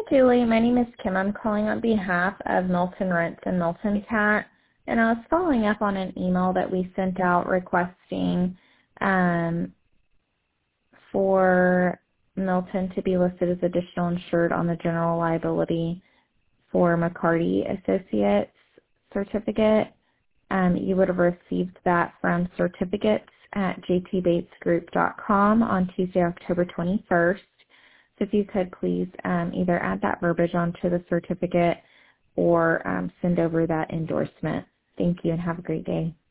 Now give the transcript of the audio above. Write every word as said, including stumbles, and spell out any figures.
Julie. My name is Kim. I'm calling on behalf of Milton Rents and Milton Cat, and I was following up on an email that we sent out requesting um, for Milton to be listed as additional insured on the general liability for McCarty Associates certificate. Um, you would have received that from certificates at j t bates group dot com on Tuesday, October twenty-first. So if you could please um, either add that verbiage onto the certificate or um, send over that endorsement. Thank you and have a great day.